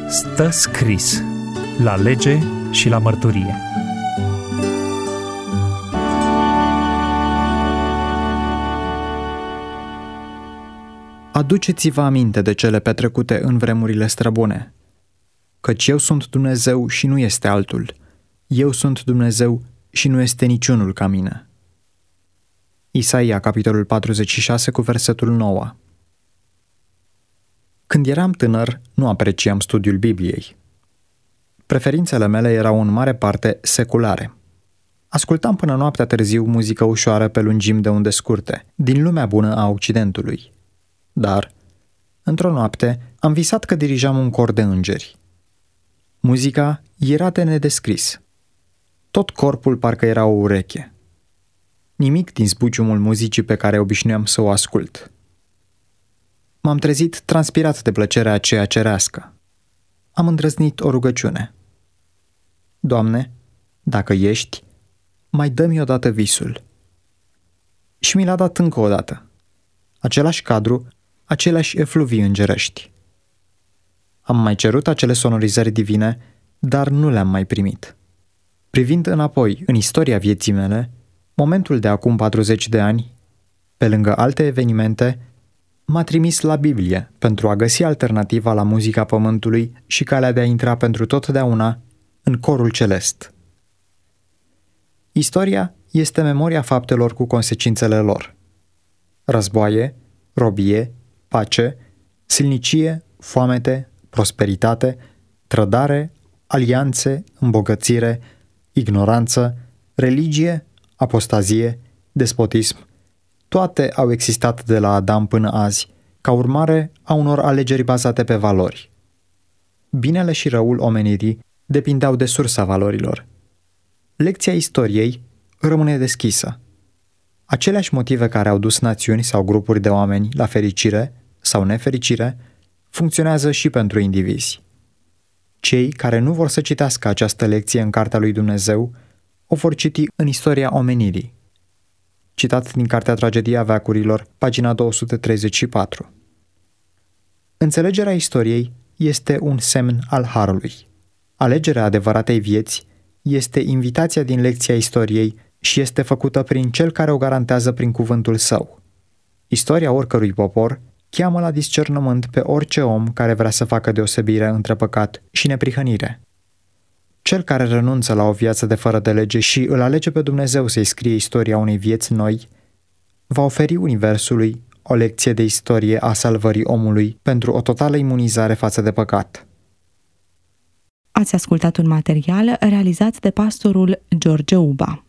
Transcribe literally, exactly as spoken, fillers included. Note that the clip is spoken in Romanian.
Stă scris la lege și la mărturie. Aduceți-vă aminte de cele petrecute în vremurile străbune, căci eu sunt Dumnezeu și nu este altul. Eu sunt Dumnezeu și nu este niciunul ca mine. Isaia, capitolul patruzeci și șase, cu versetul nouă. Când eram tânăr, nu apreciam studiul Bibliei. Preferințele mele erau în mare parte seculare. Ascultam până noaptea târziu muzică ușoară pe lungimi de unde scurte, din lumea bună a Occidentului. Dar, într-o noapte, am visat că dirijam un cor de îngeri. Muzica era de nedescris. Tot corpul parcă era o ureche. Nimic din zbuciumul muzicii pe care obișnuiam să o ascult. M-am trezit transpirat de plăcerea aceea cerească. Am îndrăznit o rugăciune. Doamne, dacă ești, mai dă-mi odată visul. Și mi l-a dat încă o dată. Același cadru, aceleași efluvii îngerești. Am mai cerut acele sonorizări divine, dar nu le-am mai primit. Privind înapoi în istoria vieții mele, momentul de acum patruzeci de ani, pe lângă alte evenimente, m-a trimis la Biblie pentru a găsi alternativa la muzica pământului și calea de a intra pentru totdeauna în corul celest. Istoria este memoria faptelor cu consecințele lor. Războaie, robie, pace, silnicie, foamete, prosperitate, trădare, alianțe, îmbogățire, ignoranță, religie, apostazie, despotism, toate au existat de la Adam până azi, ca urmare a unor alegeri bazate pe valori. Binele și răul omenirii depindeau de sursa valorilor. Lecția istoriei rămâne deschisă. Aceleași motive care au dus națiuni sau grupuri de oameni la fericire sau nefericire funcționează și pentru indivizi. Cei care nu vor să citească această lecție în Cartea lui Dumnezeu o vor citi în istoria omenirii. Citat din Cartea Tragedia veacurilor, pagina două sute treizeci și patru. Înțelegerea istoriei este un semn al harului. Alegerea adevăratei vieți este invitația din lecția istoriei și este făcută prin cel care o garantează prin cuvântul său. Istoria oricărui popor cheamă la discernământ pe orice om care vrea să facă deosebire între păcat și neprihănire. Cel care renunță la o viață de fără de lege și îl alege pe Dumnezeu să-i scrie istoria unei vieți noi, va oferi universului o lecție de istorie a salvării omului pentru o totală imunizare față de păcat. Ați ascultat un material realizat de pastorul George Uba.